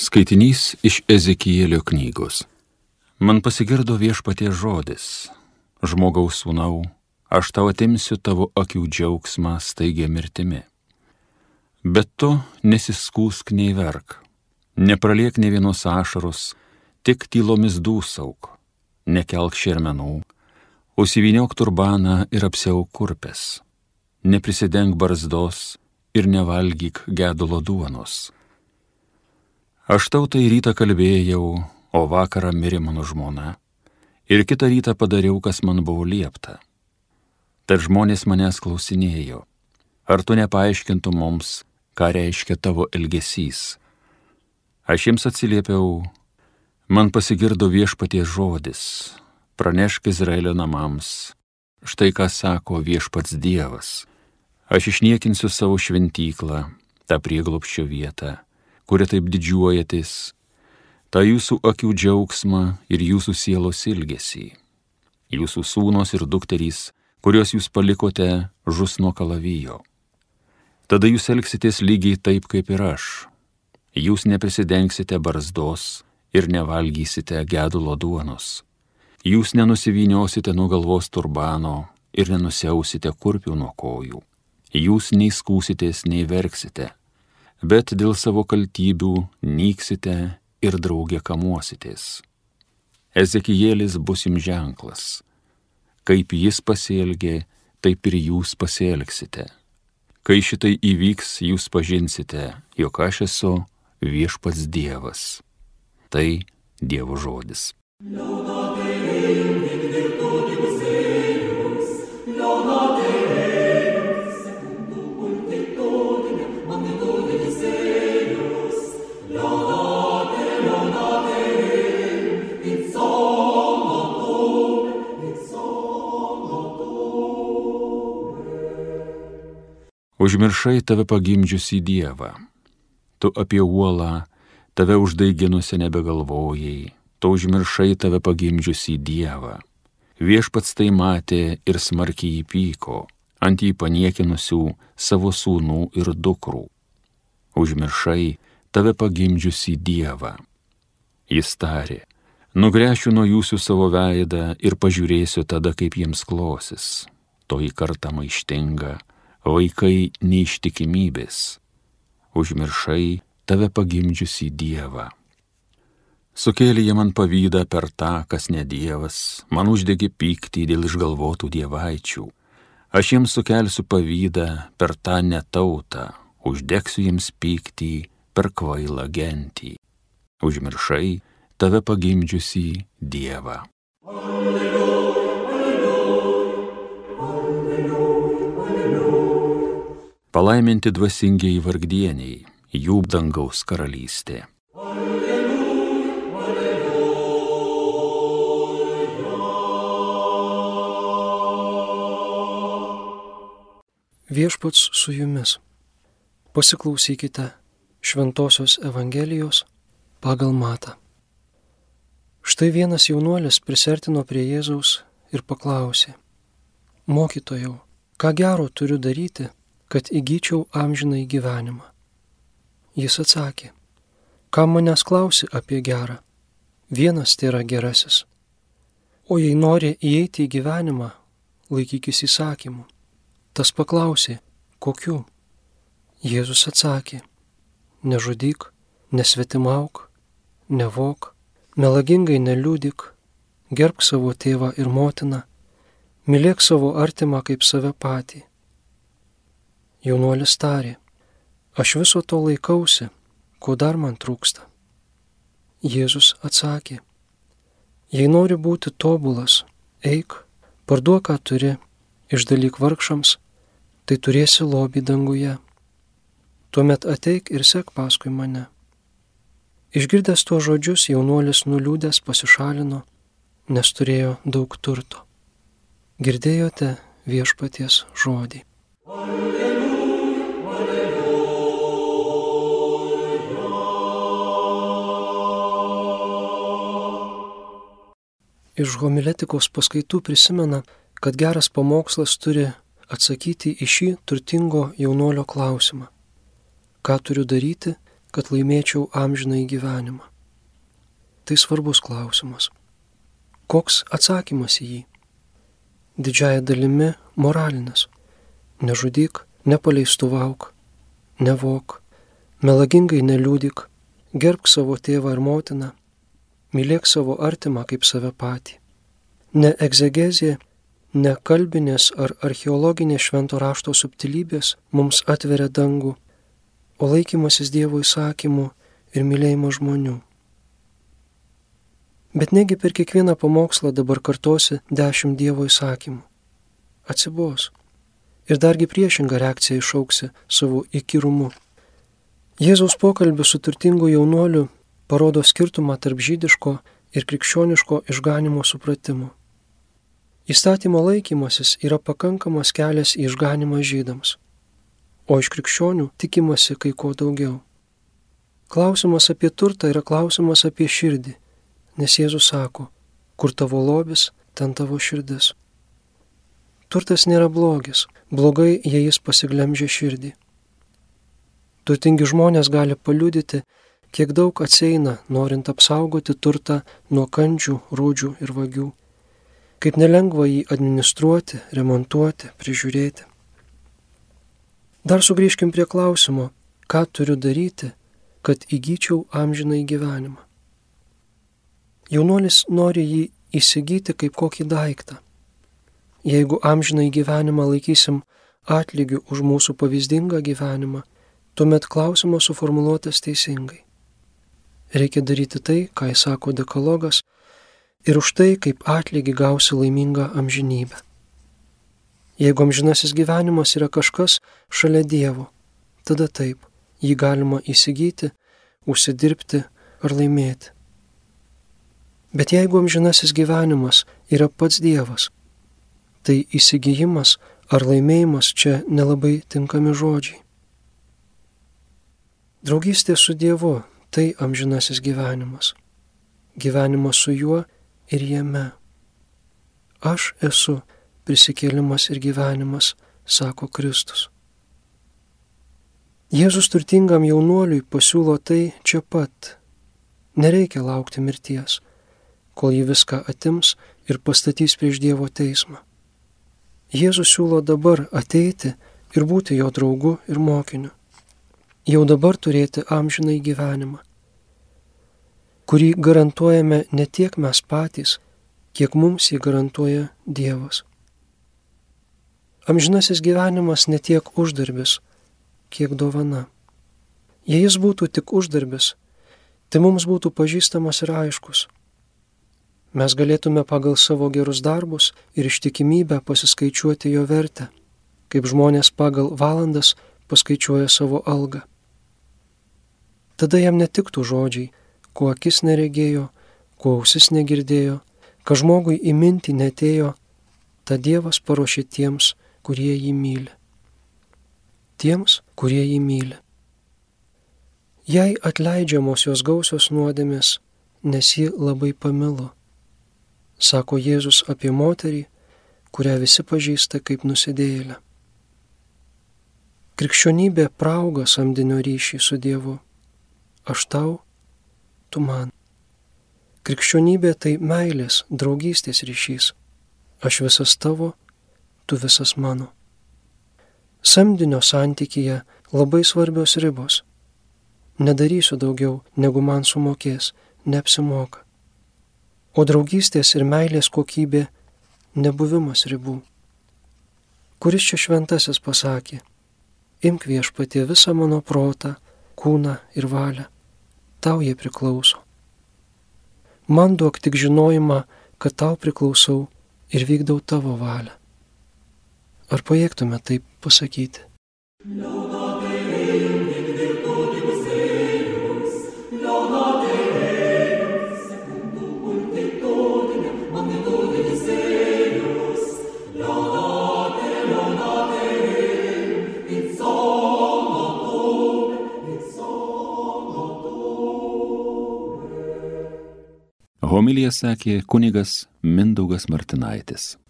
Skaitinys iš Ezekielio knygos. Man pasigirdo Viešpaties žodis: žmogaus sūnau, aš tau atimsiu tavo akių džiaugsmą staigia mirtimi. Bet tu nesiskūsk nei verk, nepraliek nė vienos ašaros, tik tylomis dūsauk, nekelk šermenų, užsivyniok turbaną ir apsiauk kurpes, neprisidenk barzdos ir nevalgyk gedulo duonos. Aš tau tai rytą kalbėjau, o vakarą mirė mano žmona, ir kitą rytą padariau, kas man buvo liepta. Tad žmonės manęs klausinėjo: ar tu nepaaiškintum mums, ką reiškia tavo elgesys? Aš jiems atsiliepiau: man pasigirdo Viešpaties žodis, pranešk Izraelio namams, štai ką sako Viešpats Dievas: aš išniekinsiu savo šventyklą, tą prieglobsčio vietą, kuria taip didžiuojatės, tą jūsų akių džiaugsmą ir jūsų sielos ilgesį. Jūsų sūnos ir dukterys, kuriuos jūs palikote, žus nuo kalavijo. Tada jūs elgsitės lygiai taip, kaip ir aš. Jūs neprisidengsite barzdos ir nevalgysite gedulo duonos. Jūs nenusivyniosite nuo galvos turbano ir nenusiausite kurpių nuo kojų. Jūs nei skūsitės, nei verksite, bet dėl savo kaltybių nyksite ir drauge kamuositės. Ezekielis bus jums ženklas. Kaip jis pasielgė, taip ir jūs pasielgsite. Kai šitai įvyks, jūs pažinsite, jog aš esu Viešpats Dievas. Tai Dievo žodis. Užmiršai tave pagimdžiusį Dievą. Tu apie uolą, tave uždaiginusi nebegalvojai. Tu užmiršai tave pagimdžiusį Dievą. Viešpats tai matė ir smarkiai įpyko ant jį paniekinusių savo sūnų ir dukrų. Užmiršai tave pagimdžiusį Dievą. Jis tarė: nugręšiu nuo jūsų savo veidą ir pažiūrėsiu tada, kaip jiems klosis. Toji karta maištinga, vaikai neištikimybės. Užmiršai tave pagimdžiusį Dievą. Sukėlė jie man pavydą per tą, kas ne Dievas, man uždegė pyktį dėl išgalvotų dievaičių. Aš jiems sukelsiu pavydą per tą netautą, uždegsiu jiems pyktį per kvailą gentį. Užmiršai tave pagimdžiusį Dievą. Palaiminti dvasingieji vargdieniai, jų dangaus karalystė. Viešpats su jumis. Pasiklausykite Šventosios Evangelijos pagal Matą. Štai vienas jaunuolis prisiartino prie Jėzaus ir paklausė: mokytojau, ką gero turiu daryti, kad įgyčiau amžinąjį gyvenimą? Jis atsakė: kam manęs klausi apie gerą? Vienas tėra gerasis. O jei nori įeiti į gyvenimą, laikykis įsakymų. Tas paklausė: kokių? Jėzus atsakė: nežudyk, nesvetimauk, nevok, melagingai neliudyk, gerbk savo tėvą ir motiną, mylėk savo artimą kaip save patį. Jaunuolis tarė: aš viso to laikausi, ko dar man trūksta? Jėzus atsakė: jei nori būti tobulas, eik, parduok, ką turi, išdalyk vargšams, tai turėsi lobį danguje. Tuomet ateik ir sek paskui mane. Išgirdęs tuos žodžius, jaunuolis nuliūdęs pasišalino, nes turėjo daug turto. Girdėjote Viešpaties žodį. Iš homiletikos paskaitų prisimena, kad geras pamokslas turi atsakyti į šį turtingo jaunuolio klausimą: ką turiu daryti, kad laimėčiau amžinąjį gyvenimą? Tai svarbus klausimas. Koks atsakymas į jį? Didžiąja dalimi moralinis. Nežudyk, nepaleistuvauk, nevok, melagingai neliūdyk, gerbk savo tėvą ir motiną, mylėk savo artimą kaip save patį. Ne egzegezė, ne kalbinės ar archeologinės švento rašto subtilybės mums atveria dangų, o laikymasis Dievo įsakymų ir mylėjimas žmonių. Bet negi per kiekvieną pamokslą dabar kartosi 10 Dievo įsakymų. Atsibos. Ir dargi priešingą reakciją išauksi savo įkyrumu. Jėzaus pokalbis su turtingu jaunuoliu parodo skirtumą tarp žydiško ir krikščioniško išganimo supratimo. Įstatymo laikymasis yra pakankamas kelias į išganimą žydams, o iš krikščionių tikimasi kai ko daugiau. Klausimas apie turtą yra klausimas apie širdį, nes Jėzus sako, kur tavo lobis, ten tavo širdis. Turtas nėra blogis, blogai, jei jis pasiglemžia širdį. Turtingi žmonės gali paliudyti, kiek daug atsieina, norint apsaugoti turtą nuo kandžių, rūdžių ir vagių. Kaip nelengva jį administruoti, remontuoti, prižiūrėti. Dar sugrįžkim prie klausimo, ką turiu daryti, kad įgyčiau amžinąjį gyvenimą. Jaunuolis nori jį įsigyti kaip kokį daiktą. Jeigu amžinąjį gyvenimą laikysim atlygiu už mūsų pavyzdingą gyvenimą, tuomet klausimas suformuluotas teisingai. Reikia daryti tai, ką įsako dekalogas, ir už tai, kaip atlygį gausi laimingą amžinybę. Jeigu amžinasis gyvenimas yra kažkas šalia Dievo, tada taip, jį galima įsigyti, užsidirbti ar laimėti. Bet jeigu amžinasis gyvenimas yra pats Dievas, tai įsigijimas ar laimėjimas čia nelabai tinkami žodžiai. Draugystė su Dievu – tai amžinasis gyvenimas. Gyvenimas su juo ir jame. Aš esu prisikėlimas ir gyvenimas, sako Kristus. Jėzus turtingam jaunuoliui pasiūlo tai čia pat. Nereikia laukti mirties, kol jį viską atims ir pastatys prieš Dievo teismą. Jėzus siūlo dabar ateiti ir būti jo draugu ir mokiniu. Jau dabar turėti amžinąjį gyvenimą, kurį garantuojame ne tiek mes patys, kiek mums jį garantuoja Dievas. Amžinasis gyvenimas ne tiek uždarbis, kiek dovana. Jei jis būtų tik uždarbis, tai mums būtų pažįstamas ir aiškus. Mes galėtume pagal savo gerus darbus ir ištikimybę pasiskaičiuoti jo vertę, kaip žmonės pagal valandas paskaičiuoja savo algą. Tada jam netiktų žodžiai, ko akis neregėjo, ko ausis negirdėjo, ką žmogui į mintį netėjo, tą Dievas paruošė tiems, kurie jį myli. Tiems, kurie jį myli. Jai atleidžiamos jos gausios nuodėmės, nes ji labai pamilo, sako Jėzus apie moterį, kurią visi pažįsta kaip nusidėjėlę. Krikščionybė prauga samdinio ryšį su Dievu. Aš tau, tu man. Krikščionybė tai meilės, draugystės ryšys. Aš visas tavo, tu visas mano. Samdinio santykyje labai svarbios ribos. Nedarysiu daugiau, negu man sumokės, neapsimoka. O draugystės ir meilės kokybė nebuvimas ribų. Kuris čia šventasis pasakė, imk Viešpatie visą mano protą, kūną ir valią, tau jie priklauso. Man duok tik žinojimą, kad tau priklausau ir vykdau tavo valią. Ar pajėgtume taip pasakyti? Homiliją sakė kunigas Mindaugas Martinaitis.